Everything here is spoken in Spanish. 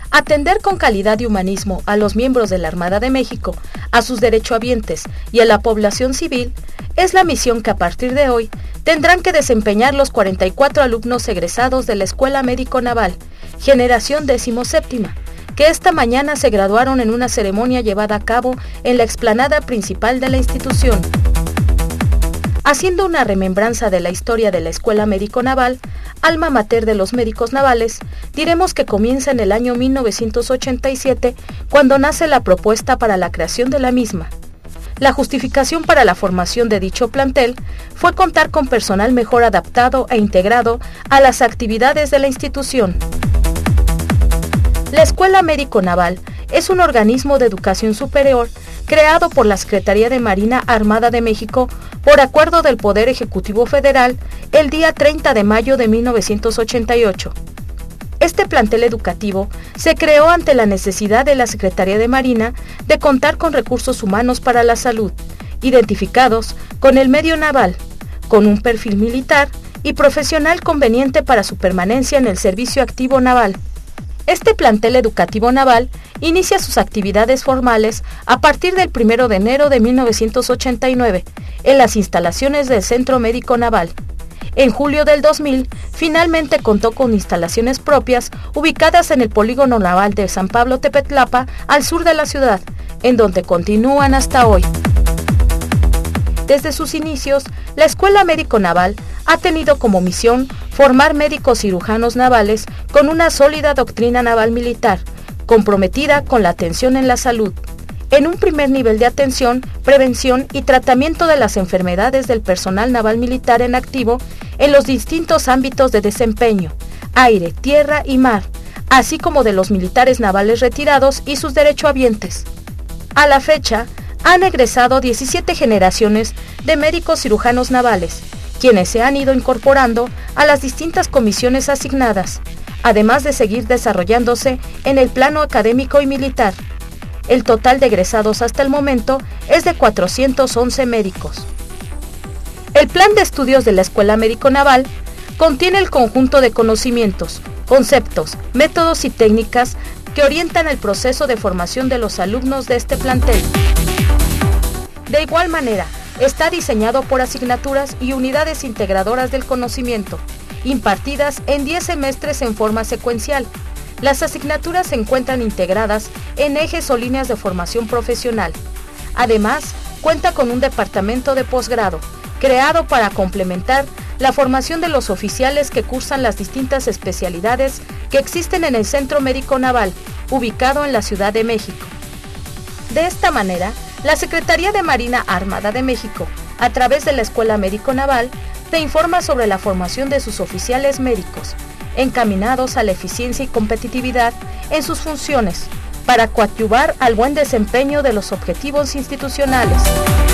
Atender con calidad y humanismo a los miembros de la Armada de México, a sus derechohabientes y a la población civil es la misión que a partir de hoy tendrán que desempeñar los 44 alumnos egresados de la Escuela Médico Naval, generación 17ª, que esta mañana se graduaron en una ceremonia llevada a cabo en la explanada principal de la institución. Haciendo una remembranza de la historia de la Escuela Médico Naval, alma mater de los médicos navales, diremos que comienza en el año 1987, cuando nace la propuesta para la creación de la misma. La justificación para la formación de dicho plantel fue contar con personal mejor adaptado e integrado a las actividades de la institución. La Escuela Médico Naval es un organismo de educación superior creado por la Secretaría de Marina Armada de México por acuerdo del Poder Ejecutivo Federal el día 30 de mayo de 1988. Este plantel educativo se creó ante la necesidad de la Secretaría de Marina de contar con recursos humanos para la salud, identificados con el medio naval, con un perfil militar y profesional conveniente para su permanencia en el servicio activo naval. Este plantel educativo naval inicia sus actividades formales a partir del 1 de enero de 1989 en las instalaciones del Centro Médico Naval. En julio del 2000, finalmente contó con instalaciones propias ubicadas en el Polígono Naval de San Pablo Tepetlapa, al sur de la ciudad, en donde continúan hasta hoy. Desde sus inicios, la Escuela Médico Naval ha tenido como misión formar médicos cirujanos navales con una sólida doctrina naval militar, comprometida con la atención en la salud, en un primer nivel de atención, prevención y tratamiento de las enfermedades del personal naval militar en activo en los distintos ámbitos de desempeño, aire, tierra y mar, así como de los militares navales retirados y sus derechohabientes. A la fecha, han egresado 17 generaciones de médicos cirujanos navales, quienes se han ido incorporando a las distintas comisiones asignadas, además de seguir desarrollándose en el plano académico y militar. El total de egresados hasta el momento es de 411 médicos. El plan de estudios de la Escuela Médico Naval contiene el conjunto de conocimientos, conceptos, métodos y técnicas que orientan el proceso de formación de los alumnos de este plantel. De igual manera, está diseñado por asignaturas y unidades integradoras del conocimiento, impartidas en 10 semestres en forma secuencial. Las asignaturas se encuentran integradas en ejes o líneas de formación profesional. Además, cuenta con un departamento de posgrado, creado para complementar la formación de los oficiales que cursan las distintas especialidades que existen en el Centro Médico Naval, ubicado en la Ciudad de México. De esta manera, la Secretaría de Marina Armada de México, a través de la Escuela Médico Naval, te informa sobre la formación de sus oficiales médicos, encaminados a la eficiencia y competitividad en sus funciones, para coadyuvar al buen desempeño de los objetivos institucionales.